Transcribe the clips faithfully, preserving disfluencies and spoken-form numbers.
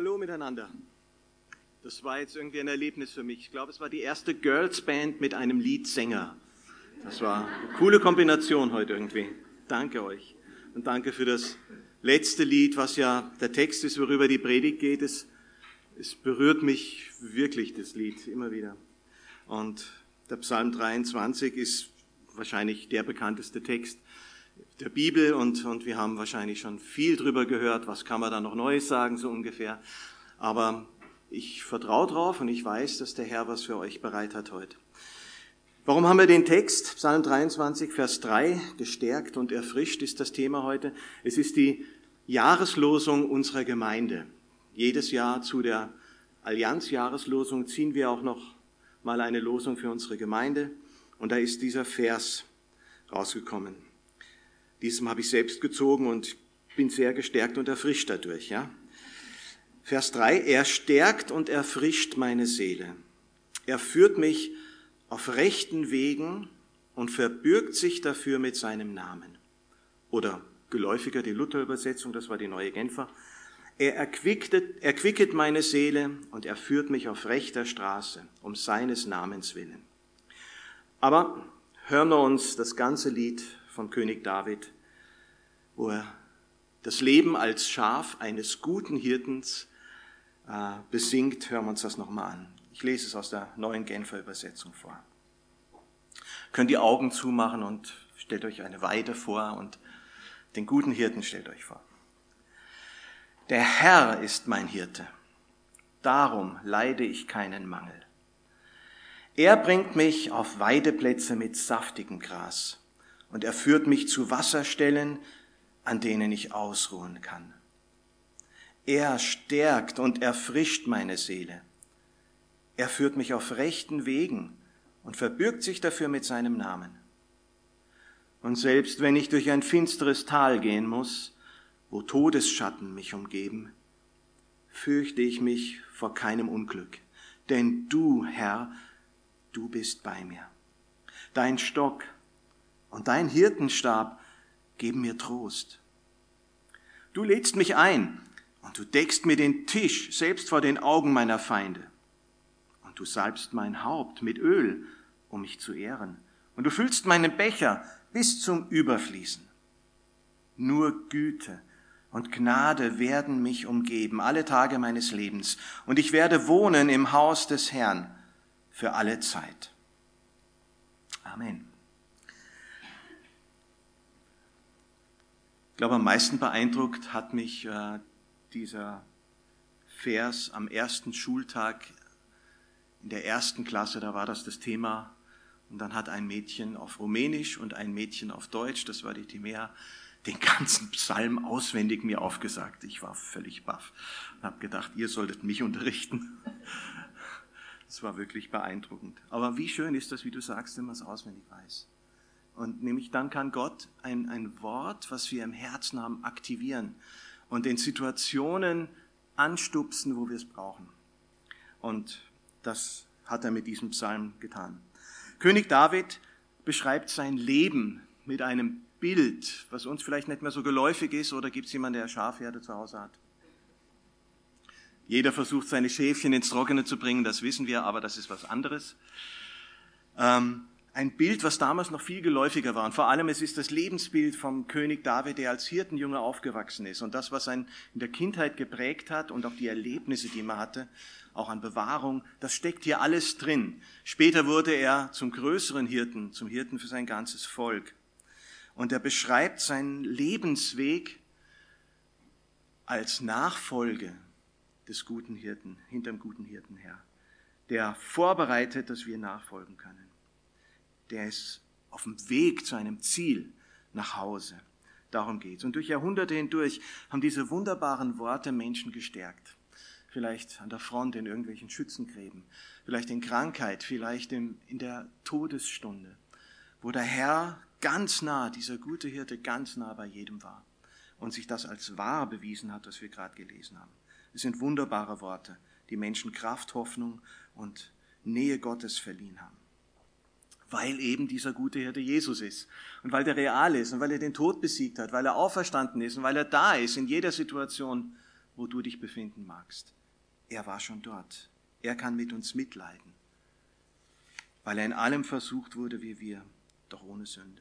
Hallo miteinander. Das war jetzt irgendwie ein Erlebnis für mich. Ich glaube, es war die erste Girls Band mit einem Leadsänger. Das war eine coole Kombination heute irgendwie. Danke euch. Und danke für das letzte Lied, was ja der Text ist, worüber die Predigt geht. Es, es berührt mich wirklich, das Lied, immer wieder. Und der Psalm dreiundzwanzig ist wahrscheinlich der bekannteste Text der Bibel und, und wir haben wahrscheinlich schon viel drüber gehört, was kann man da noch Neues sagen, so ungefähr. Aber ich vertraue drauf und ich weiß, dass der Herr was für euch bereit hat heute. Warum haben wir den Text? Psalm dreiundzwanzig, Vers drei, gestärkt und erfrischt ist das Thema heute. Es ist die Jahreslosung unserer Gemeinde. Jedes Jahr zu der Allianz-Jahreslosung ziehen wir auch noch mal eine Losung für unsere Gemeinde und da ist dieser Vers rausgekommen. Diesem habe ich selbst gezogen und bin sehr gestärkt und erfrischt dadurch. Ja? Vers drei, er stärkt und erfrischt meine Seele. Er führt mich auf rechten Wegen und verbürgt sich dafür mit seinem Namen. Oder geläufiger die Luther-Übersetzung, das war die neue Genfer. Er erquicket, erquicket meine Seele und er führt mich auf rechter Straße, um seines Namens willen. Aber hören wir uns das ganze Lied von König David, wo er das Leben als Schaf eines guten Hirtens äh, besingt. Hören wir uns das nochmal an. Ich lese es aus der neuen Genfer Übersetzung vor. Könnt die Augen zumachen und stellt euch eine Weide vor und den guten Hirten stellt euch vor. Der Herr ist mein Hirte, darum leide ich keinen Mangel. Er bringt mich auf Weideplätze mit saftigem Gras und er führt mich zu Wasserstellen, an denen ich ausruhen kann. Er stärkt und erfrischt meine Seele. Er führt mich auf rechten Wegen und verbürgt sich dafür mit seinem Namen. Und selbst wenn ich durch ein finsteres Tal gehen muss, wo Todesschatten mich umgeben, fürchte ich mich vor keinem Unglück, denn du, Herr, du bist bei mir. Dein Stock und dein Hirtenstab geben mir Trost. Du lädst mich ein und du deckst mir den Tisch selbst vor den Augen meiner Feinde. Und du salbst mein Haupt mit Öl, um mich zu ehren. Und du füllst meinen Becher bis zum Überfließen. Nur Güte und Gnade werden mich umgeben, alle Tage meines Lebens. Und ich werde wohnen im Haus des Herrn für alle Zeit. Amen. Ich glaube, am meisten beeindruckt hat mich äh, dieser Vers am ersten Schultag in der ersten Klasse, da war das das Thema. Und dann hat ein Mädchen auf Rumänisch und ein Mädchen auf Deutsch, das war die Timea, den ganzen Psalm auswendig mir aufgesagt. Ich war völlig baff und habe gedacht, ihr solltet mich unterrichten. Das war wirklich beeindruckend. Aber wie schön ist das, wie du sagst, wenn man es auswendig weiß. Und nämlich dann kann Gott ein, ein Wort, was wir im Herzen haben, aktivieren und in Situationen anstupsen, wo wir es brauchen. Und das hat er mit diesem Psalm getan. König David beschreibt sein Leben mit einem Bild, was uns vielleicht nicht mehr so geläufig ist, oder gibt es jemanden, der Schafherde zu Hause hat? Jeder versucht, seine Schäfchen ins Trockene zu bringen, das wissen wir, aber das ist was anderes. Ähm, Ein Bild, was damals noch viel geläufiger war. Und vor allem, es ist das Lebensbild vom König David, der als Hirtenjunge aufgewachsen ist. Und das, was ihn in der Kindheit geprägt hat und auch die Erlebnisse, die man hatte, auch an Bewahrung, das steckt hier alles drin. Später wurde er zum größeren Hirten, zum Hirten für sein ganzes Volk. Und er beschreibt seinen Lebensweg als Nachfolge des guten Hirten, hinterm guten Hirten her, der vorbereitet, dass wir nachfolgen können. Der ist auf dem Weg zu einem Ziel nach Hause. Darum geht's. Und durch Jahrhunderte hindurch haben diese wunderbaren Worte Menschen gestärkt. Vielleicht an der Front in irgendwelchen Schützengräben, vielleicht in Krankheit, vielleicht in, in der Todesstunde, wo der Herr ganz nah, dieser gute Hirte ganz nah bei jedem war und sich das als wahr bewiesen hat, was wir gerade gelesen haben. Es sind wunderbare Worte, die Menschen Kraft, Hoffnung und Nähe Gottes verliehen haben. Weil eben dieser gute Hirte Jesus ist und weil der real ist und weil er den Tod besiegt hat, weil er auferstanden ist und weil er da ist in jeder Situation wo du dich befinden magst. Er war schon dort. Er kann mit uns mitleiden, weil er in allem versucht wurde wie wir, doch ohne Sünde.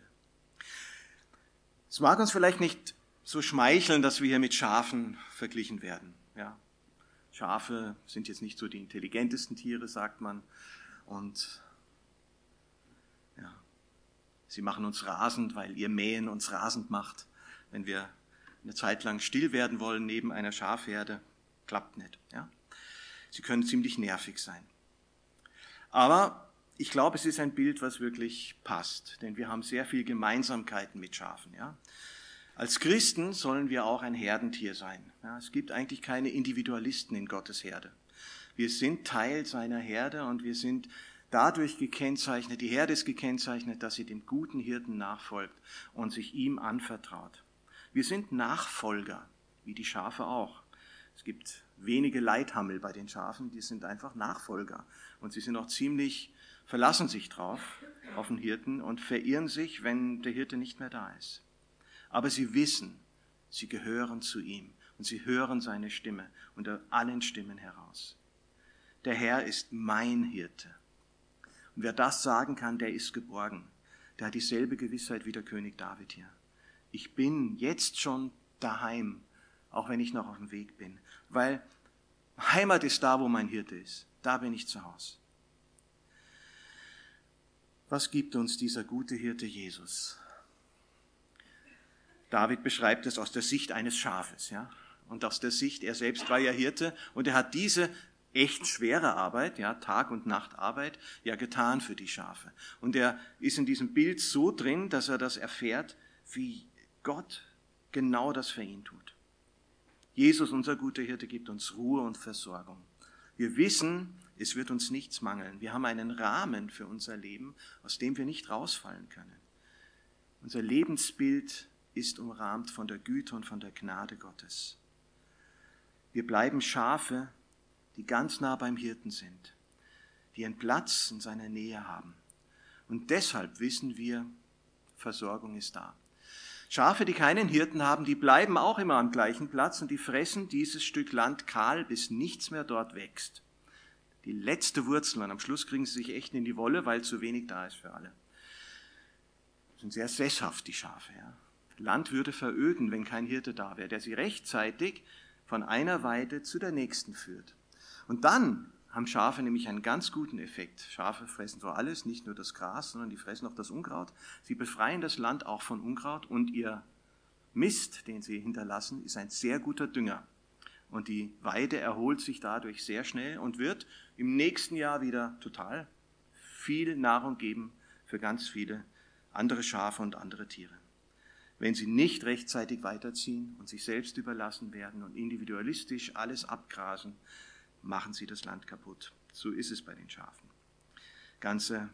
Es mag uns vielleicht nicht so schmeicheln, dass wir hier mit Schafen verglichen werden. Ja, Schafe sind jetzt nicht so die intelligentesten Tiere, sagt man. Und ja, sie machen uns rasend, weil ihr Mähen uns rasend macht. Wenn wir eine Zeit lang still werden wollen neben einer Schafherde, klappt nicht. Ja? Sie können ziemlich nervig sein. Aber ich glaube, es ist ein Bild, was wirklich passt, denn wir haben sehr viel Gemeinsamkeiten mit Schafen. Ja? Als Christen sollen wir auch ein Herdentier sein. Ja? Es gibt eigentlich keine Individualisten in Gottes Herde. Wir sind Teil seiner Herde und wir sind dadurch gekennzeichnet, die Herde ist gekennzeichnet, dass sie dem guten Hirten nachfolgt und sich ihm anvertraut. Wir sind Nachfolger, wie die Schafe auch. Es gibt wenige Leithammel bei den Schafen, die sind einfach Nachfolger. Und sie sind auch ziemlich, verlassen sich drauf, auf den Hirten und verirren sich, wenn der Hirte nicht mehr da ist. Aber sie wissen, sie gehören zu ihm und sie hören seine Stimme unter allen Stimmen heraus. Der Herr ist mein Hirte. Und wer das sagen kann, der ist geborgen. Der hat dieselbe Gewissheit wie der König David hier. Ich bin jetzt schon daheim, auch wenn ich noch auf dem Weg bin. Weil Heimat ist da, wo mein Hirte ist. Da bin ich zu Hause. Was gibt uns dieser gute Hirte Jesus? David beschreibt es aus der Sicht eines Schafes. Ja? Und aus der Sicht, er selbst war ja Hirte und er hat diese echt schwere Arbeit, ja, Tag- und Nachtarbeit, ja getan für die Schafe. Und er ist in diesem Bild so drin, dass er das erfährt, wie Gott genau das für ihn tut. Jesus, unser guter Hirte, gibt uns Ruhe und Versorgung. Wir wissen, es wird uns nichts mangeln. Wir haben einen Rahmen für unser Leben, aus dem wir nicht rausfallen können. Unser Lebensbild ist umrahmt von der Güte und von der Gnade Gottes. Wir bleiben Schafe, die ganz nah beim Hirten sind, die einen Platz in seiner Nähe haben. Und deshalb wissen wir, Versorgung ist da. Schafe, die keinen Hirten haben, die bleiben auch immer am gleichen Platz und die fressen dieses Stück Land kahl, bis nichts mehr dort wächst. Die letzte Wurzel und am Schluss kriegen sie sich echt in die Wolle, weil zu wenig da ist für alle. Das sind sehr sesshaft, die Schafe. Ja. Land würde veröden, wenn kein Hirte da wäre, der sie rechtzeitig von einer Weide zu der nächsten führt. Und dann haben Schafe nämlich einen ganz guten Effekt. Schafe fressen so alles, nicht nur das Gras, sondern die fressen auch das Unkraut. Sie befreien das Land auch von Unkraut und ihr Mist, den sie hinterlassen, ist ein sehr guter Dünger. Und die Weide erholt sich dadurch sehr schnell und wird im nächsten Jahr wieder total viel Nahrung geben für ganz viele andere Schafe und andere Tiere. Wenn sie nicht rechtzeitig weiterziehen und sich selbst überlassen werden und individualistisch alles abgrasen, machen sie das Land kaputt. So ist es bei den Schafen. Ganze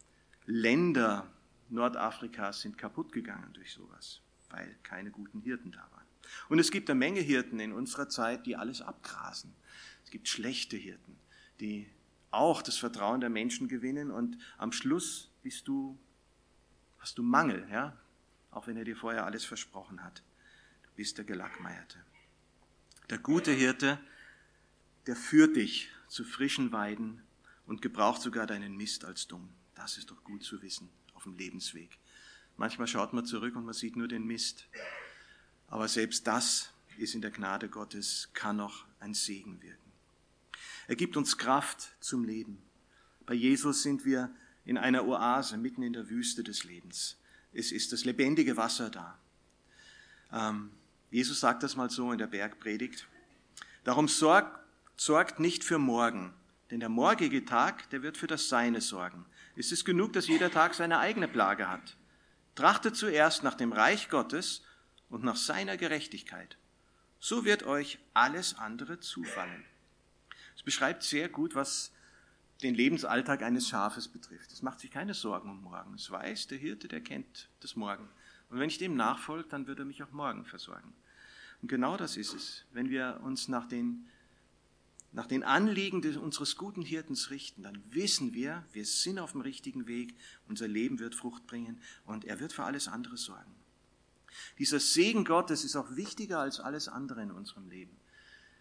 Länder Nordafrikas sind kaputt gegangen durch sowas, weil keine guten Hirten da waren. Und es gibt eine Menge Hirten in unserer Zeit, die alles abgrasen. Es gibt schlechte Hirten, die auch das Vertrauen der Menschen gewinnen und am Schluss bist du, hast du Mangel, ja? Auch wenn er dir vorher alles versprochen hat. Du bist der Gelackmeierte. Der gute Hirte, der führt dich zu frischen Weiden und gebraucht sogar deinen Mist als Dung. Das ist doch gut zu wissen auf dem Lebensweg. Manchmal schaut man zurück und man sieht nur den Mist. Aber selbst das ist in der Gnade Gottes, kann noch ein Segen wirken. Er gibt uns Kraft zum Leben. Bei Jesus sind wir in einer Oase mitten in der Wüste des Lebens. Es ist das lebendige Wasser da. Ähm, Jesus sagt das mal so in der Bergpredigt. Darum sorgt Sorgt nicht für morgen, denn der morgige Tag, der wird für das Seine sorgen. Es ist genug, dass jeder Tag seine eigene Plage hat. Trachtet zuerst nach dem Reich Gottes und nach seiner Gerechtigkeit. So wird euch alles andere zufallen. Es beschreibt sehr gut, was den Lebensalltag eines Schafes betrifft. Es macht sich keine Sorgen um morgen. Es weiß, der Hirte, der kennt das Morgen. Und wenn ich dem nachfolge, dann wird er mich auch morgen versorgen. Und genau das ist es. Wenn wir uns nach den nach den Anliegen des, unseres guten Hirtens richten, dann wissen wir, wir sind auf dem richtigen Weg, unser Leben wird Frucht bringen und er wird für alles andere sorgen. Dieser Segen Gottes ist auch wichtiger als alles andere in unserem Leben.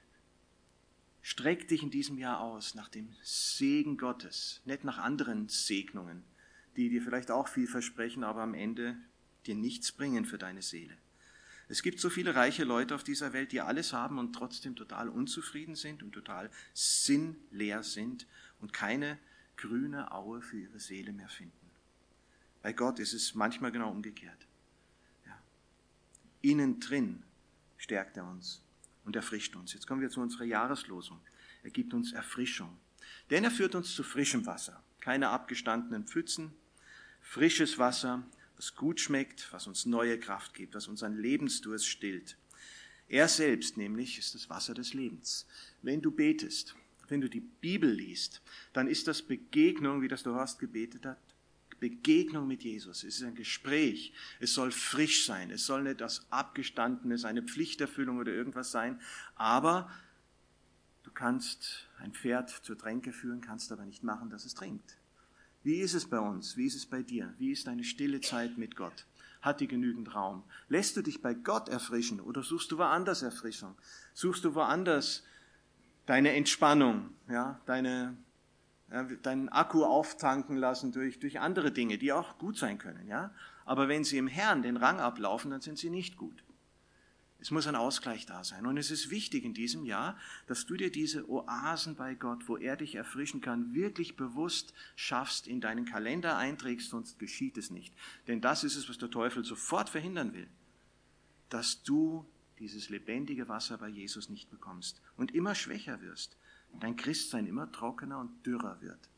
Streck dich in diesem Jahr aus nach dem Segen Gottes, nicht nach anderen Segnungen, die dir vielleicht auch viel versprechen, aber am Ende dir nichts bringen für deine Seele. Es gibt so viele reiche Leute auf dieser Welt, die alles haben und trotzdem total unzufrieden sind und total sinnleer sind und keine grüne Aue für ihre Seele mehr finden. Bei Gott ist es manchmal genau umgekehrt. Ja. Innen drin stärkt er uns und erfrischt uns. Jetzt kommen wir zu unserer Jahreslosung. Er gibt uns Erfrischung. Denn er führt uns zu frischem Wasser. Keine abgestandenen Pfützen, frisches Wasser, was gut schmeckt, was uns neue Kraft gibt, was unseren Lebensdurst stillt. Er selbst nämlich ist das Wasser des Lebens. Wenn du betest, wenn du die Bibel liest, dann ist das Begegnung, wie das du hast gebetet hast, Begegnung mit Jesus. Es ist ein Gespräch. Es soll frisch sein. Es soll nicht das Abgestandenes, eine Pflichterfüllung oder irgendwas sein. Aber du kannst ein Pferd zur Tränke führen, kannst aber nicht machen, dass es trinkt. Wie ist es bei uns? Wie ist es bei dir? Wie ist deine stille Zeit mit Gott? Hat die genügend Raum? Lässt du dich bei Gott erfrischen oder suchst du woanders Erfrischung? Suchst du woanders deine Entspannung, ja, deine, ja, deinen Akku auftanken lassen durch, durch andere Dinge, die auch gut sein können, ja? Aber wenn sie im Herrn den Rang ablaufen, dann sind sie nicht gut. Es muss ein Ausgleich da sein. Und es ist wichtig in diesem Jahr, dass du dir diese Oasen bei Gott, wo er dich erfrischen kann, wirklich bewusst schaffst, in deinen Kalender einträgst, sonst geschieht es nicht. Denn das ist es, was der Teufel sofort verhindern will. Dass du dieses lebendige Wasser bei Jesus nicht bekommst und immer schwächer wirst. Und dein Christsein immer trockener und dürrer wird.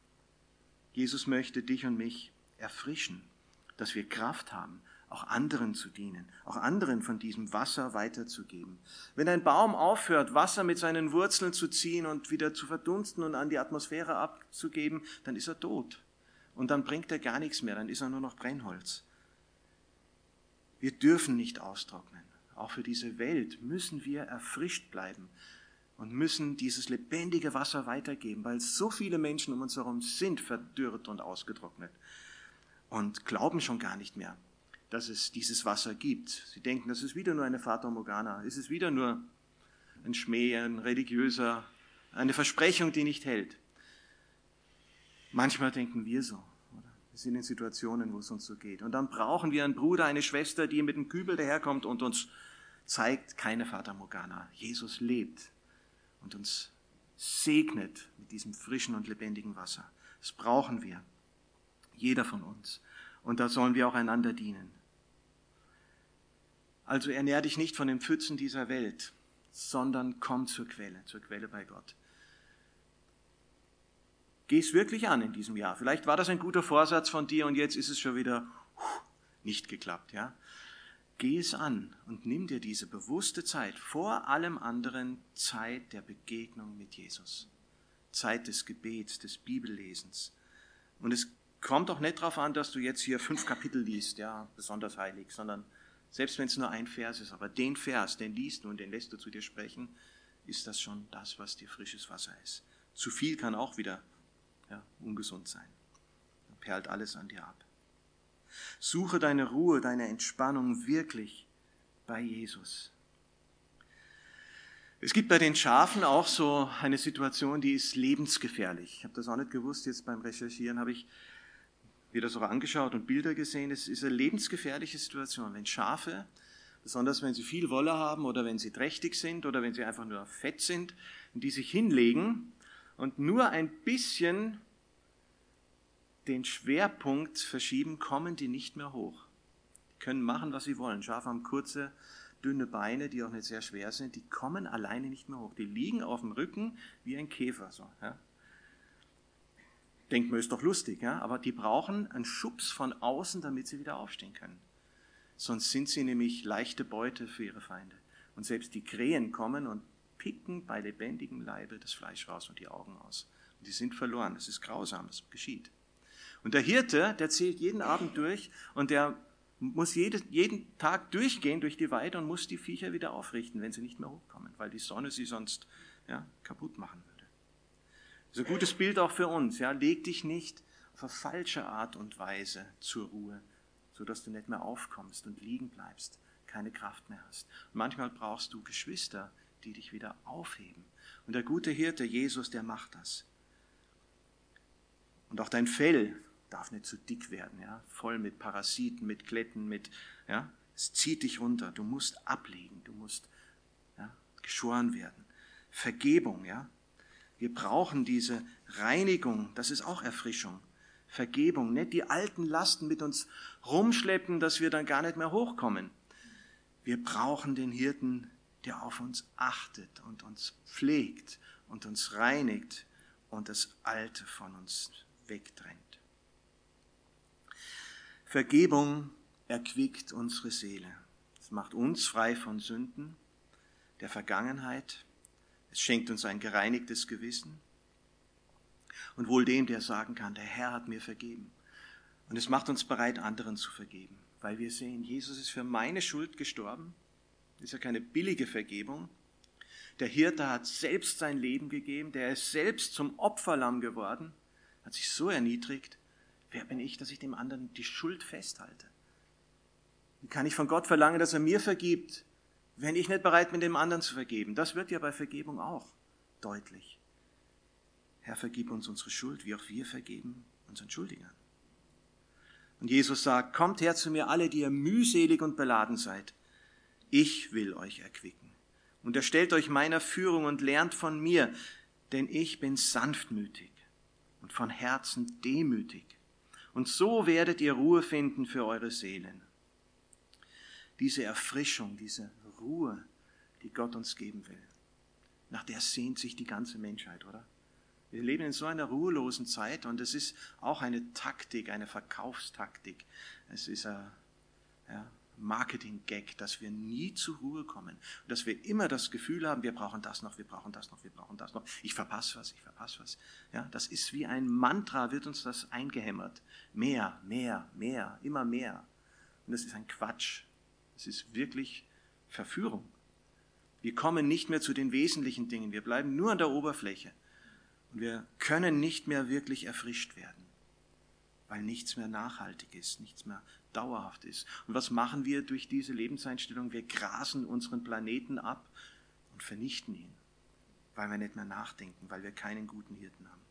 Jesus möchte dich und mich erfrischen, dass wir Kraft haben, auch anderen zu dienen, auch anderen von diesem Wasser weiterzugeben. Wenn ein Baum aufhört, Wasser mit seinen Wurzeln zu ziehen und wieder zu verdunsten und an die Atmosphäre abzugeben, dann ist er tot. Und dann bringt er gar nichts mehr, dann ist er nur noch Brennholz. Wir dürfen nicht austrocknen. Auch für diese Welt müssen wir erfrischt bleiben und müssen dieses lebendige Wasser weitergeben, weil so viele Menschen um uns herum sind verdürrt und ausgetrocknet und glauben schon gar nicht mehr, dass es dieses Wasser gibt. Sie denken, das ist wieder nur eine Fata Morgana, es ist wieder nur ein Schmäh, ein religiöser, eine Versprechung, die nicht hält. Manchmal denken wir so, oder? Wir sind in Situationen, wo es uns so geht. Und dann brauchen wir einen Bruder, eine Schwester, die mit dem Kübel daherkommt und uns zeigt, keine Fata Morgana. Jesus lebt und uns segnet mit diesem frischen und lebendigen Wasser. Das brauchen wir, jeder von uns. Und da sollen wir auch einander dienen. Also ernähr dich nicht von den Pfützen dieser Welt, sondern komm zur Quelle, zur Quelle bei Gott. Geh es wirklich an in diesem Jahr. Vielleicht war das ein guter Vorsatz von dir und jetzt ist es schon wieder nicht geklappt. Ja? Geh es an und nimm dir diese bewusste Zeit, vor allem anderen Zeit der Begegnung mit Jesus. Zeit des Gebets, des Bibellesens. Und es kommt auch nicht darauf an, dass du jetzt hier fünf Kapitel liest, ja, besonders heilig, sondern selbst wenn es nur ein Vers ist, aber den Vers, den liest du und den lässt du zu dir sprechen, ist das schon das, was dir frisches Wasser ist. Zu viel kann auch wieder ja, ungesund sein. Dann perlt alles an dir ab. Suche deine Ruhe, deine Entspannung wirklich bei Jesus. Es gibt bei den Schafen auch so eine Situation, die ist lebensgefährlich. Ich habe das auch nicht gewusst, jetzt beim Recherchieren habe ich mir das auch angeschaut und Bilder gesehen. Es ist eine lebensgefährliche Situation, wenn Schafe, besonders wenn sie viel Wolle haben oder wenn sie trächtig sind oder wenn sie einfach nur fett sind, die sich hinlegen und nur ein bisschen den Schwerpunkt verschieben, kommen die nicht mehr hoch. Die können machen, was sie wollen. Schafe haben kurze, dünne Beine, die auch nicht sehr schwer sind. Die kommen alleine nicht mehr hoch. Die liegen auf dem Rücken wie ein Käfer. So, ja. Denkt man, ist doch lustig, ja? Aber die brauchen einen Schubs von außen, damit sie wieder aufstehen können. Sonst sind sie nämlich leichte Beute für ihre Feinde. Und selbst die Krähen kommen und picken bei lebendigem Leibe das Fleisch raus und die Augen aus. Und die sind verloren. Das ist grausam, das geschieht. Und der Hirte, der zählt jeden Abend durch und der muss jede, jeden Tag durchgehen durch die Weide und muss die Viecher wieder aufrichten, wenn sie nicht mehr hochkommen, weil die Sonne sie sonst ja, kaputt machen würde. Das ist ein gutes Bild auch für uns. Ja. Leg dich nicht auf eine falsche Art und Weise zur Ruhe, sodass du nicht mehr aufkommst und liegen bleibst, keine Kraft mehr hast. Und manchmal brauchst du Geschwister, die dich wieder aufheben. Und der gute Hirte, Jesus, der macht das. Und auch dein Fell darf nicht zu dick werden, ja, voll mit Parasiten, mit Kletten, mit, ja, es zieht dich runter. Du musst ablegen, du musst, ja, geschoren werden. Vergebung, ja. Wir brauchen diese Reinigung, das ist auch Erfrischung. Vergebung, nicht die alten Lasten mit uns rumschleppen, dass wir dann gar nicht mehr hochkommen. Wir brauchen den Hirten, der auf uns achtet und uns pflegt und uns reinigt und das Alte von uns wegdrängt. Vergebung erquickt unsere Seele. Es macht uns frei von Sünden der Vergangenheit. Es schenkt uns ein gereinigtes Gewissen. Und wohl dem, der sagen kann, der Herr hat mir vergeben. Und es macht uns bereit, anderen zu vergeben. Weil wir sehen, Jesus ist für meine Schuld gestorben. Das ist ja keine billige Vergebung. Der Hirte hat selbst sein Leben gegeben. Der ist selbst zum Opferlamm geworden. Hat sich so erniedrigt. Wer bin ich, dass ich dem anderen die Schuld festhalte? Wie kann ich von Gott verlangen, dass er mir vergibt, wenn ich nicht bereit bin, dem anderen zu vergeben? Das wird ja bei Vergebung auch deutlich. Herr, vergib uns unsere Schuld, wie auch wir vergeben unseren Schuldigern. Und Jesus sagt, kommt her zu mir alle, die ihr mühselig und beladen seid. Ich will euch erquicken. Unterstellt euch meiner Führung und lernt von mir, denn ich bin sanftmütig und von Herzen demütig. Und so werdet ihr Ruhe finden für eure Seelen. Diese Erfrischung, diese Ruhe, die Gott uns geben will, nach der sehnt sich die ganze Menschheit, oder? Wir leben in so einer ruhelosen Zeit und es ist auch eine Taktik, eine Verkaufstaktik. Es ist ein ja, Marketing-Gag, dass wir nie zur Ruhe kommen und dass wir immer das Gefühl haben, wir brauchen das noch, wir brauchen das noch, wir brauchen das noch. Ich verpasse was, ich verpasse was. Ja, das ist wie ein Mantra, wird uns das eingehämmert. Mehr, mehr, mehr, immer mehr. Und das ist ein Quatsch. Das ist wirklich Verführung. Wir kommen nicht mehr zu den wesentlichen Dingen. Wir bleiben nur an der Oberfläche. Und wir können nicht mehr wirklich erfrischt werden, weil nichts mehr nachhaltig ist, nichts mehr dauerhaft ist. Und was machen wir durch diese Lebenseinstellung? Wir grasen unseren Planeten ab und vernichten ihn, weil wir nicht mehr nachdenken, weil wir keinen guten Hirten haben.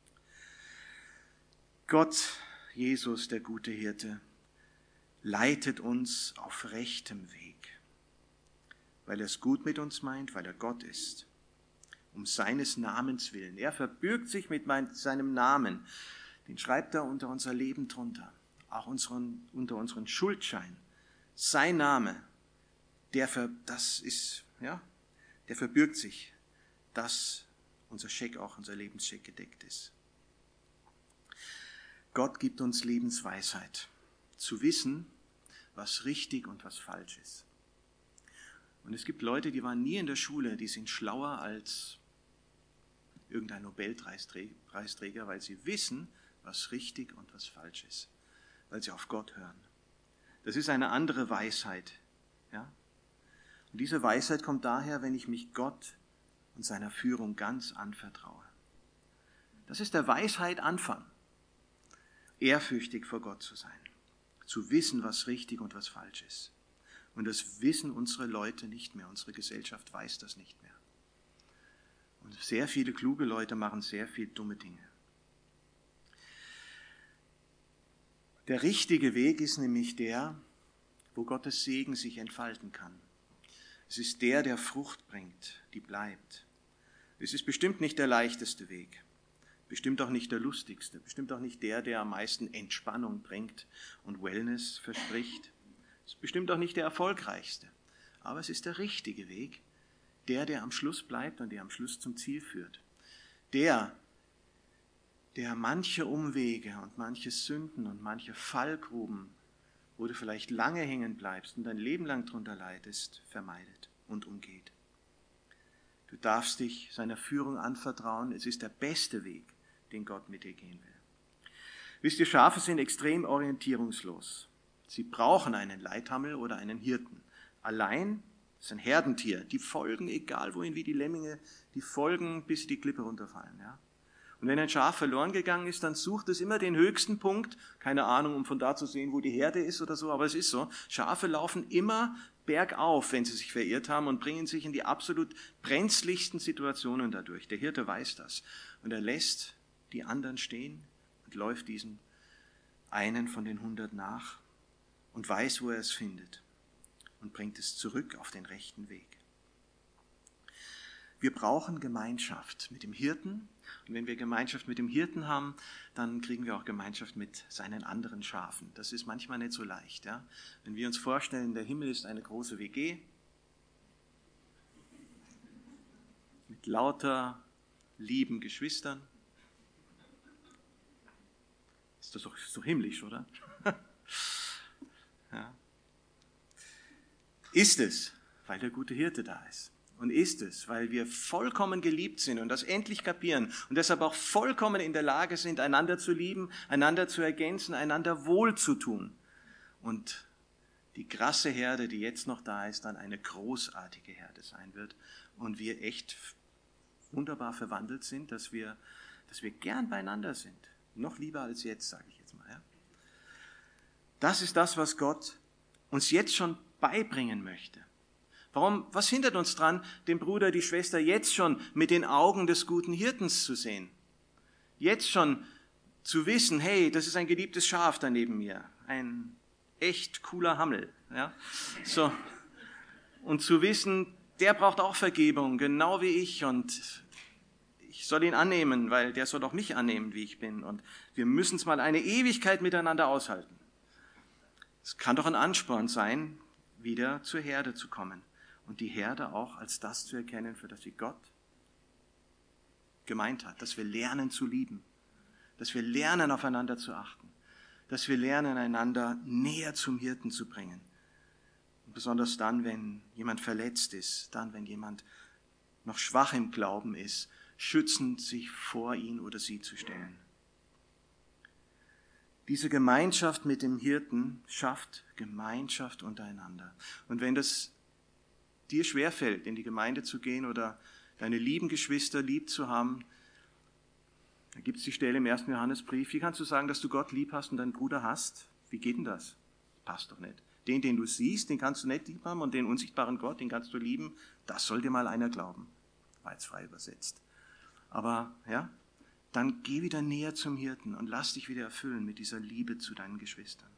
Gott, Jesus, der gute Hirte, leitet uns auf rechtem Weg, weil er es gut mit uns meint, weil er Gott ist, um seines Namens willen. Er verbürgt sich mit seinem Namen, den schreibt er unter unser Leben drunter, auch unseren, unter unseren Schuldschein. Sein Name, der, ver, das ist, ja, der verbürgt sich, dass unser Scheck, auch unser Lebenscheck gedeckt ist. Gott gibt uns Lebensweisheit, zu wissen, was richtig und was falsch ist. Und es gibt Leute, die waren nie in der Schule, die sind schlauer als irgendein Nobelpreisträger, weil sie wissen, was richtig und was falsch ist, weil sie auf Gott hören. Das ist eine andere Weisheit. Ja? Und diese Weisheit kommt daher, wenn ich mich Gott und seiner Führung ganz anvertraue. Das ist der Weisheit Anfang, ehrfürchtig vor Gott zu sein, zu wissen, was richtig und was falsch ist. Und das wissen unsere Leute nicht mehr, unsere Gesellschaft weiß das nicht mehr. Und sehr viele kluge Leute machen sehr viele dumme Dinge. Der richtige Weg ist nämlich der, wo Gottes Segen sich entfalten kann. Es ist der, der Frucht bringt, die bleibt. Es ist bestimmt nicht der leichteste Weg, bestimmt auch nicht der lustigste, bestimmt auch nicht der, der am meisten Entspannung bringt und Wellness verspricht. Es ist bestimmt auch nicht der erfolgreichste, aber es ist der richtige Weg, der, der am Schluss bleibt und der am Schluss zum Ziel führt. Der, der manche Umwege und manche Sünden und manche Fallgruben, wo du vielleicht lange hängen bleibst und dein Leben lang drunter leidest, vermeidet und umgeht. Du darfst dich seiner Führung anvertrauen. Es ist der beste Weg, den Gott mit dir gehen will. Wisst ihr, Schafe sind extrem orientierungslos. Sie brauchen einen Leithammel oder einen Hirten. Allein ist ein Herdentier. Die folgen, egal wohin, wie die Lemminge, die folgen, bis sie die Klippe runterfallen. Ja? Und wenn ein Schaf verloren gegangen ist, dann sucht es immer den höchsten Punkt, keine Ahnung, um von da zu sehen, wo die Herde ist oder so, aber es ist so. Schafe laufen immer bergauf, wenn sie sich verirrt haben und bringen sich in die absolut brenzligsten Situationen dadurch. Der Hirte weiß das. Und er lässt die anderen stehen und läuft diesem einen von den hundert nach und weiß, wo er es findet und bringt es zurück auf den rechten Weg. Wir brauchen Gemeinschaft mit dem Hirten. Und wenn wir Gemeinschaft mit dem Hirten haben, dann kriegen wir auch Gemeinschaft mit seinen anderen Schafen. Das ist manchmal nicht so leicht. Ja? Wenn wir uns vorstellen, der Himmel ist eine große W G mit lauter lieben Geschwistern. Ist das doch so himmlisch, oder? Ja. Ist es, weil der gute Hirte da ist. Und ist es, weil wir vollkommen geliebt sind und das endlich kapieren und deshalb auch vollkommen in der Lage sind, einander zu lieben, einander zu ergänzen, einander wohl zu tun. Und die krasse Herde, die jetzt noch da ist, dann eine großartige Herde sein wird und wir echt wunderbar verwandelt sind, dass wir, dass wir gern beieinander sind. Noch lieber als jetzt, sage ich jetzt mal. Ja? Das ist das, was Gott uns jetzt schon beibringen möchte. Warum, was hindert uns dran, den Bruder, die Schwester jetzt schon mit den Augen des guten Hirtens zu sehen? Jetzt schon zu wissen, hey, das ist ein geliebtes Schaf da neben mir. Ein echt cooler Hammel. Ja? So. Und zu wissen, der braucht auch Vergebung, genau wie ich. Und ich soll ihn annehmen, weil der soll auch mich annehmen, wie ich bin. Und wir müssen es mal eine Ewigkeit miteinander aushalten. Es kann doch ein Ansporn sein, wieder zur Herde zu kommen. Und die Herde auch als das zu erkennen, für das sie Gott gemeint hat. Dass wir lernen zu lieben. Dass wir lernen, aufeinander zu achten. Dass wir lernen, einander näher zum Hirten zu bringen. Und besonders dann, wenn jemand verletzt ist, dann, wenn jemand noch schwach im Glauben ist, schützend sich vor ihn oder sie zu stellen. Diese Gemeinschaft mit dem Hirten schafft Gemeinschaft untereinander. Und wenn das dir schwerfällt, in die Gemeinde zu gehen oder deine lieben Geschwister lieb zu haben, da gibt es die Stelle im ersten Johannesbrief. Wie kannst du sagen, dass du Gott lieb hast und deinen Bruder hast? Wie geht denn das? Passt doch nicht. Den, den du siehst, den kannst du nicht lieb haben und den unsichtbaren Gott, den kannst du lieben. Das soll dir mal einer glauben. War jetzt frei übersetzt. Aber ja, dann geh wieder näher zum Hirten und lass dich wieder erfüllen mit dieser Liebe zu deinen Geschwistern.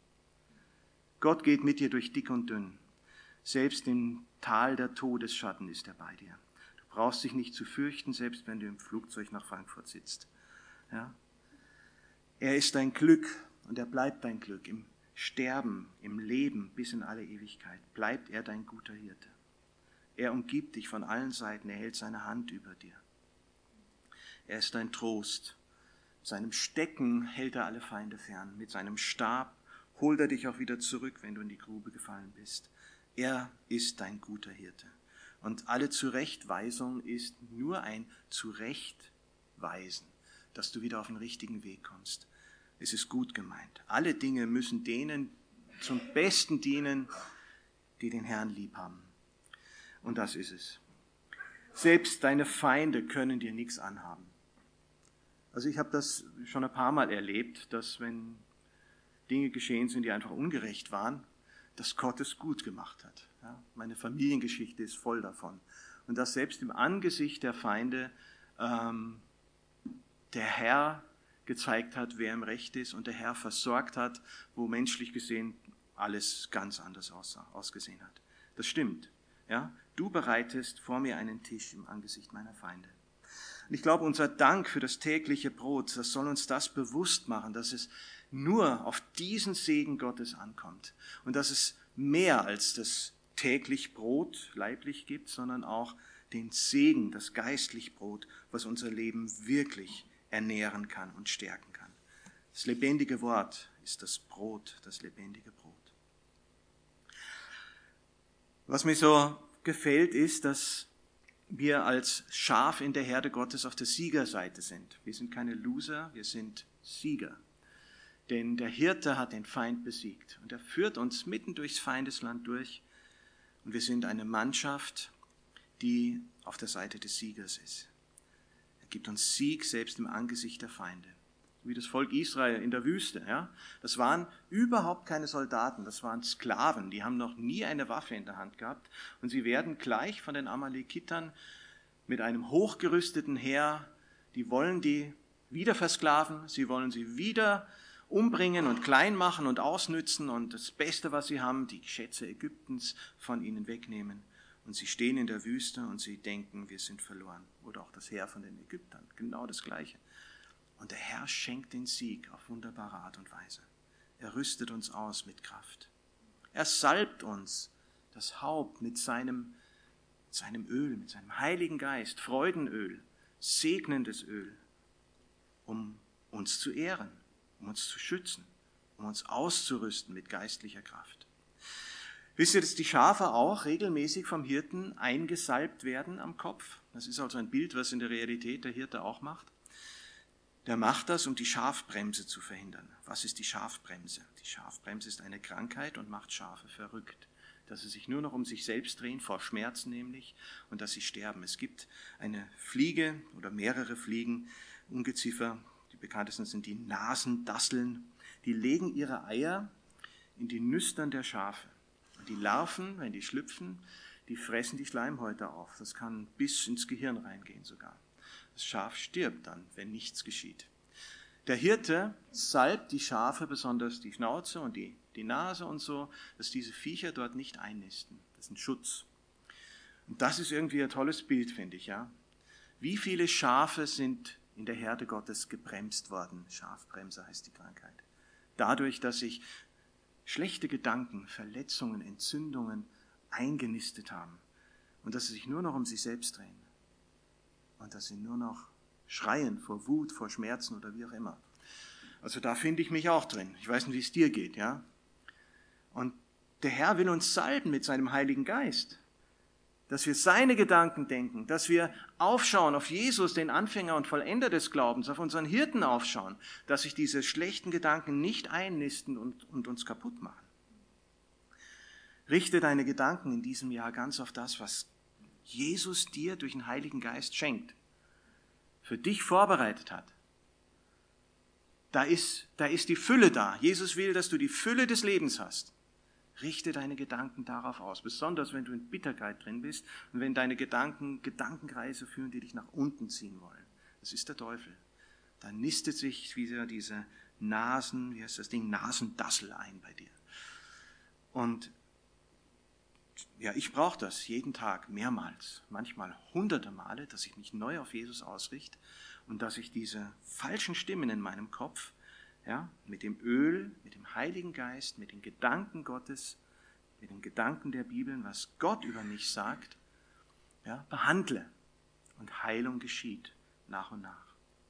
Gott geht mit dir durch dick und dünn. Selbst im Tal der Todesschatten ist er bei dir. Du brauchst dich nicht zu fürchten, selbst wenn du im Flugzeug nach Frankfurt sitzt. Ja? Er ist dein Glück und er bleibt dein Glück. Im Sterben, im Leben bis in alle Ewigkeit bleibt er dein guter Hirte. Er umgibt dich von allen Seiten, er hält seine Hand über dir. Er ist dein Trost. Mit seinem Stecken hält er alle Feinde fern. Mit seinem Stab holt er dich auch wieder zurück, wenn du in die Grube gefallen bist. Er ist dein guter Hirte. Und alle Zurechtweisung ist nur ein Zurechtweisen, dass du wieder auf den richtigen Weg kommst. Es ist gut gemeint. Alle Dinge müssen denen zum Besten dienen, die den Herrn lieb haben. Und das ist es. Selbst deine Feinde können dir nichts anhaben. Also ich habe das schon ein paar Mal erlebt, dass wenn Dinge geschehen sind, die einfach ungerecht waren, dass Gott es gut gemacht hat. Ja, meine Familiengeschichte ist voll davon. Und dass selbst im Angesicht der Feinde ähm, der Herr gezeigt hat, wer im Recht ist und der Herr versorgt hat, wo menschlich gesehen alles ganz anders aussah, ausgesehen hat. Das stimmt. Ja? Du bereitest vor mir einen Tisch im Angesicht meiner Feinde. Und ich glaube, unser Dank für das tägliche Brot, das soll uns das bewusst machen, dass es nur auf diesen Segen Gottes ankommt und dass es mehr als das täglich Brot leiblich gibt, sondern auch den Segen, das geistliche Brot, was unser Leben wirklich ernähren kann und stärken kann. Das lebendige Wort ist das Brot, das lebendige Brot. Was mir so gefällt, ist, dass wir als Schaf in der Herde Gottes auf der Siegerseite sind. Wir sind keine Loser, wir sind Sieger. Denn der Hirte hat den Feind besiegt und er führt uns mitten durchs Feindesland durch und wir sind eine Mannschaft, die auf der Seite des Siegers ist. Er gibt uns Sieg selbst im Angesicht der Feinde. Wie das Volk Israel in der Wüste. Ja? Das waren überhaupt keine Soldaten, das waren Sklaven. Die haben noch nie eine Waffe in der Hand gehabt. Und sie werden gleich von den Amalekitern mit einem hochgerüsteten Heer, die wollen die wieder versklaven, sie wollen sie wieder umbringen und klein machen und ausnützen und das Beste, was sie haben, die Schätze Ägyptens, von ihnen wegnehmen. Und sie stehen in der Wüste und sie denken, wir sind verloren. Oder auch das Heer von den Ägyptern, genau das Gleiche. Und der Herr schenkt den Sieg auf wunderbare Art und Weise. Er rüstet uns aus mit Kraft. Er salbt uns das Haupt mit seinem, mit seinem Öl, mit seinem Heiligen Geist, Freudenöl, segnendes Öl, um uns zu ehren, um uns zu schützen, um uns auszurüsten mit geistlicher Kraft. Wisst ihr, dass die Schafe auch regelmäßig vom Hirten eingesalbt werden am Kopf? Das ist also ein Bild, was in der Realität der Hirte auch macht. Der macht das, um die Schafbremse zu verhindern. Was ist die Schafbremse? Die Schafbremse ist eine Krankheit und macht Schafe verrückt. Dass sie sich nur noch um sich selbst drehen, vor Schmerzen nämlich, und dass sie sterben. Es gibt eine Fliege oder mehrere Fliegen, Ungeziefer, die bekanntesten sind die Nasendasseln, die legen ihre Eier in die Nüstern der Schafe. Und die Larven, wenn die schlüpfen, die fressen die Schleimhäute auf. Das kann bis ins Gehirn reingehen sogar. Das Schaf stirbt dann, wenn nichts geschieht. Der Hirte salbt die Schafe, besonders die Schnauze und die, die Nase und so, dass diese Viecher dort nicht einnisten. Das ist ein Schutz. Und das ist irgendwie ein tolles Bild, finde ich. Ja. Wie viele Schafe sind in der Herde Gottes gebremst worden? Schafbremse heißt die Krankheit. Dadurch, dass sich schlechte Gedanken, Verletzungen, Entzündungen eingenistet haben und dass sie sich nur noch um sich selbst drehen. Und dass sie nur noch schreien vor Wut, vor Schmerzen oder wie auch immer. Also da finde ich mich auch drin. Ich weiß nicht, wie es dir geht, ja. Und der Herr will uns salben mit seinem Heiligen Geist, dass wir seine Gedanken denken, dass wir aufschauen auf Jesus, den Anfänger und Vollender des Glaubens, auf unseren Hirten aufschauen, dass sich diese schlechten Gedanken nicht einnisten und, und uns kaputt machen. Richte deine Gedanken in diesem Jahr ganz auf das, was Jesus dir durch den Heiligen Geist schenkt, für dich vorbereitet hat. Da ist, da ist die Fülle da. Jesus will, dass du die Fülle des Lebens hast. Richte deine Gedanken darauf aus, besonders wenn du in Bitterkeit drin bist und wenn deine Gedanken Gedankenkreise führen, die dich nach unten ziehen wollen. Das ist der Teufel. Da nistet sich wieder diese Nasen, wie heißt das Ding, Nasendassel ein bei dir. Und ja, ich brauche das jeden Tag mehrmals, manchmal hunderte Male, dass ich mich neu auf Jesus ausrichte und dass ich diese falschen Stimmen in meinem Kopf, ja, mit dem Öl, mit dem Heiligen Geist, mit den Gedanken Gottes, mit den Gedanken der Bibel, was Gott über mich sagt, ja, behandle und Heilung geschieht nach und nach.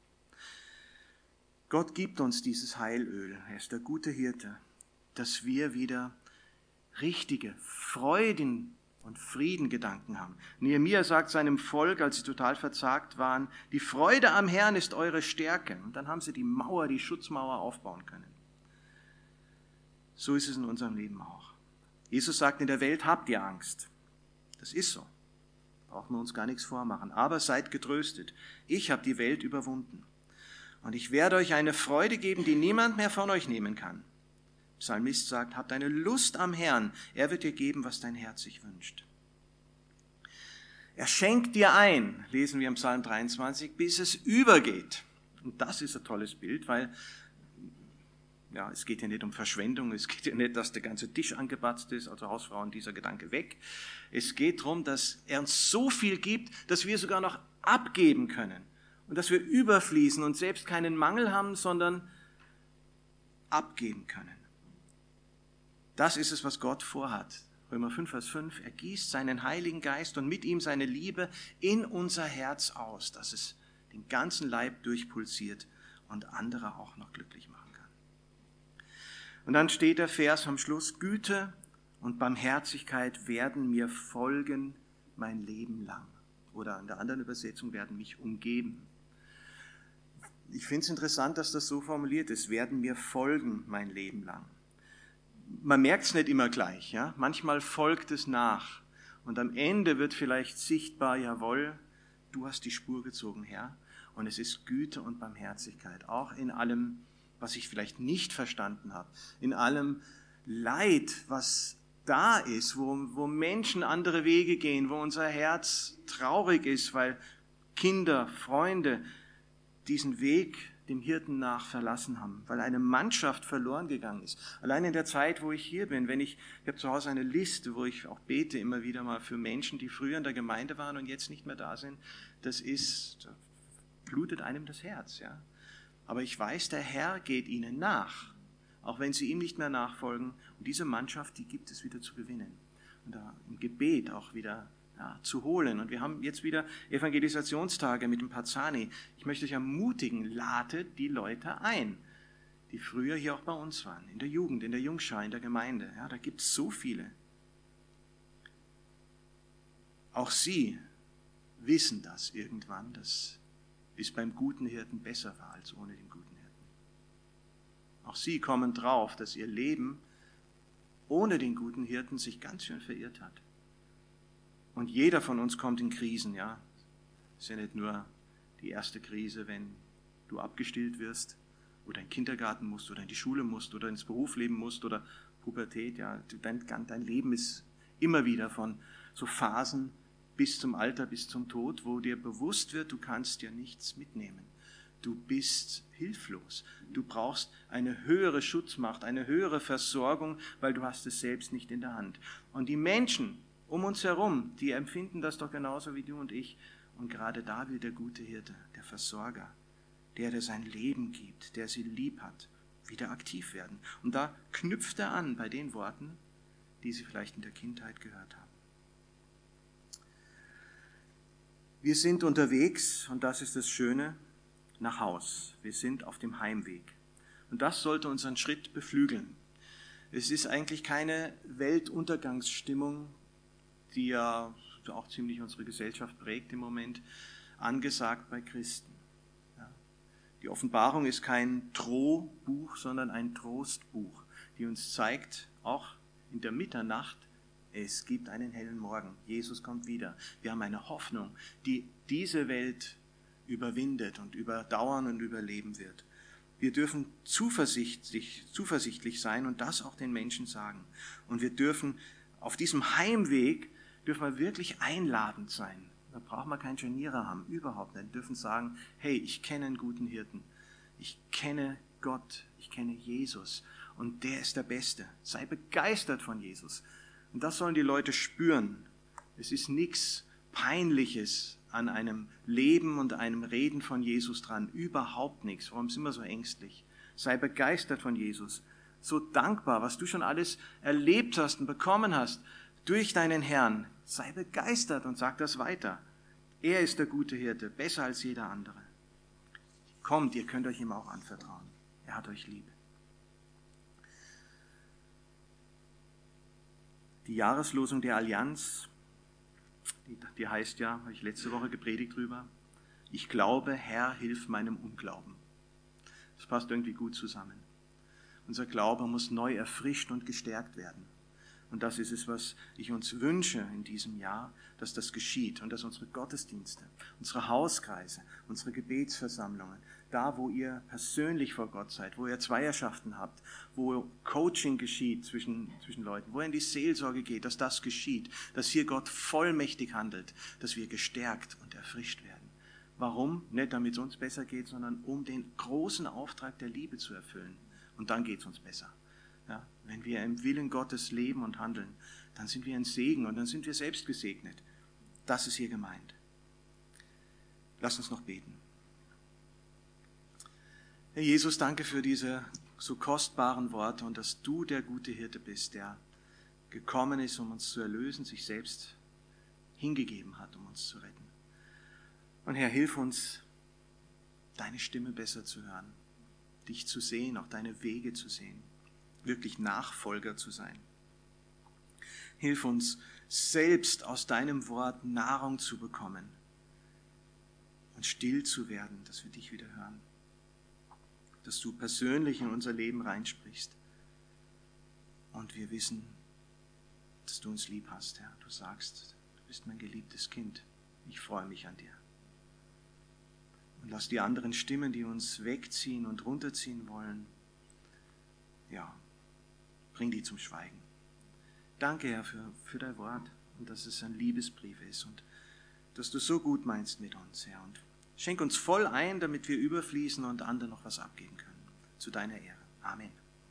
Gott gibt uns dieses Heilöl, er ist der gute Hirte, dass wir wieder richtige Freuden und Friedengedanken haben. Nehemia sagt seinem Volk, als sie total verzagt waren, die Freude am Herrn ist eure Stärke. Und dann haben sie die Mauer, die Schutzmauer aufbauen können. So ist es in unserem Leben auch. Jesus sagt, in der Welt habt ihr Angst. Das ist so. Brauchen wir uns gar nichts vormachen. Aber seid getröstet. Ich habe die Welt überwunden. Und ich werde euch eine Freude geben, die niemand mehr von euch nehmen kann. Psalmist sagt, habt eine Lust am Herrn, er wird dir geben, was dein Herz sich wünscht. Er schenkt dir ein, lesen wir im Psalm dreiundzwanzig, bis es übergeht. Und das ist ein tolles Bild, weil ja, es geht ja nicht um Verschwendung, es geht ja nicht, dass der ganze Tisch angebatzt ist, also Hausfrauen, dieser Gedanke weg. Es geht darum, dass er uns so viel gibt, dass wir sogar noch abgeben können und dass wir überfließen und selbst keinen Mangel haben, sondern abgeben können. Das ist es, was Gott vorhat. Römer fünf, Vers fünf, er gießt seinen Heiligen Geist und mit ihm seine Liebe in unser Herz aus, dass es den ganzen Leib durchpulsiert und andere auch noch glücklich machen kann. Und dann steht der Vers am Schluss, Güte und Barmherzigkeit werden mir folgen mein Leben lang. Oder in der anderen Übersetzung werden mich umgeben. Ich finde es interessant, dass das so formuliert ist, werden mir folgen mein Leben lang. Man merkt es nicht immer gleich, ja. Manchmal folgt es nach. Und am Ende wird vielleicht sichtbar, jawohl, du hast die Spur gezogen, Herr. Und es ist Güte und Barmherzigkeit, auch in allem, was ich vielleicht nicht verstanden habe, in allem Leid, was da ist, wo, wo Menschen andere Wege gehen, wo unser Herz traurig ist, weil Kinder, Freunde diesen Weg dem Hirten nach verlassen haben, weil eine Mannschaft verloren gegangen ist. Allein in der Zeit, wo ich hier bin, wenn ich, ich habe zu Hause eine Liste, wo ich auch bete immer wieder mal für Menschen, die früher in der Gemeinde waren und jetzt nicht mehr da sind, das ist, da blutet einem das Herz, ja. Aber ich weiß, der Herr geht ihnen nach, auch wenn sie ihm nicht mehr nachfolgen. Und diese Mannschaft, die gibt es wieder zu gewinnen. Und da im Gebet auch wieder ja, zu holen. Und wir haben jetzt wieder Evangelisationstage mit dem Pazani. Ich möchte euch ermutigen, ladet die Leute ein, die früher hier auch bei uns waren, in der Jugend, in der Jungschar, in der Gemeinde. Ja, da gibt es so viele. Auch sie wissen das irgendwann, dass es beim guten Hirten besser war als ohne den guten Hirten. Auch sie kommen drauf, dass ihr Leben ohne den guten Hirten sich ganz schön verirrt hat. Und jeder von uns kommt in Krisen, ja. Es ist ja nicht nur die erste Krise, wenn du abgestillt wirst oder in den Kindergarten musst oder in die Schule musst oder ins Berufsleben musst oder Pubertät, ja. Dein, dein Leben ist immer wieder von so Phasen bis zum Alter, bis zum Tod, wo dir bewusst wird, du kannst ja nichts mitnehmen. Du bist hilflos. Du brauchst eine höhere Schutzmacht, eine höhere Versorgung, weil du hast es selbst nicht in der Hand. Und die Menschen um uns herum, die empfinden das doch genauso wie du und ich. Und gerade da will der gute Hirte, der Versorger, der, der sein Leben gibt, der sie lieb hat, wieder aktiv werden. Und da knüpft er an bei den Worten, die sie vielleicht in der Kindheit gehört haben. Wir sind unterwegs, und das ist das Schöne, nach Haus. Wir sind auf dem Heimweg. Und das sollte unseren Schritt beflügeln. Es ist eigentlich keine Weltuntergangsstimmung, die ja auch ziemlich unsere Gesellschaft prägt im Moment, angesagt bei Christen. Ja. Die Offenbarung ist kein Drohbuch, sondern ein Trostbuch, die uns zeigt, auch in der Mitternacht, es gibt einen hellen Morgen. Jesus kommt wieder. Wir haben eine Hoffnung, die diese Welt überwindet und überdauern und überleben wird. Wir dürfen zuversichtlich, zuversichtlich sein und das auch den Menschen sagen. Und wir dürfen auf diesem Heimweg, dürfen wir wirklich einladend sein. Da braucht man keinen Genierer haben, überhaupt nicht. Wir dürfen sagen, hey, ich kenne einen guten Hirten. Ich kenne Gott, ich kenne Jesus und der ist der Beste. Sei begeistert von Jesus. Und das sollen die Leute spüren. Es ist nichts Peinliches an einem Leben und einem Reden von Jesus dran. Überhaupt nichts. Warum sind wir so ängstlich? Sei begeistert von Jesus. So dankbar, was du schon alles erlebt hast und bekommen hast durch deinen Herrn. Sei begeistert und sag das weiter. Er ist der gute Hirte, besser als jeder andere. Kommt, ihr könnt euch ihm auch anvertrauen. Er hat euch lieb. Die Jahreslosung der Allianz, die, die heißt ja, habe ich letzte Woche gepredigt drüber, ich glaube, Herr, hilf meinem Unglauben. Das passt irgendwie gut zusammen. Unser Glaube muss neu erfrischt und gestärkt werden. Und das ist es, was ich uns wünsche in diesem Jahr, dass das geschieht und dass unsere Gottesdienste, unsere Hauskreise, unsere Gebetsversammlungen, da wo ihr persönlich vor Gott seid, wo ihr Zweierschaften habt, wo Coaching geschieht zwischen, zwischen Leuten, wo ihr in die Seelsorge geht, dass das geschieht, dass hier Gott vollmächtig handelt, dass wir gestärkt und erfrischt werden. Warum? Nicht damit es uns besser geht, sondern um den großen Auftrag der Liebe zu erfüllen. Und dann geht es uns besser. Ja, wenn wir im Willen Gottes leben und handeln, dann sind wir ein Segen und dann sind wir selbst gesegnet. Das ist hier gemeint. Lass uns noch beten. Herr Jesus, danke für diese so kostbaren Worte und dass du der gute Hirte bist, der gekommen ist, um uns zu erlösen, sich selbst hingegeben hat, um uns zu retten. Und Herr, hilf uns, deine Stimme besser zu hören, dich zu sehen, auch deine Wege zu sehen, wirklich Nachfolger zu sein. Hilf uns, selbst aus deinem Wort Nahrung zu bekommen und still zu werden, dass wir dich wieder hören. Dass du persönlich in unser Leben reinsprichst und wir wissen, dass du uns lieb hast, Herr. Du sagst, du bist mein geliebtes Kind. Ich freue mich an dir. lass die anderen Stimmen, die uns wegziehen und runterziehen wollen, ja, bring die zum Schweigen. Danke, Herr, für, für dein Wort und dass es ein Liebesbrief ist und dass du so gut meinst mit uns, Herr. Und schenk uns voll ein, damit wir überfließen und anderen noch was abgeben können. Zu deiner Ehre. Amen.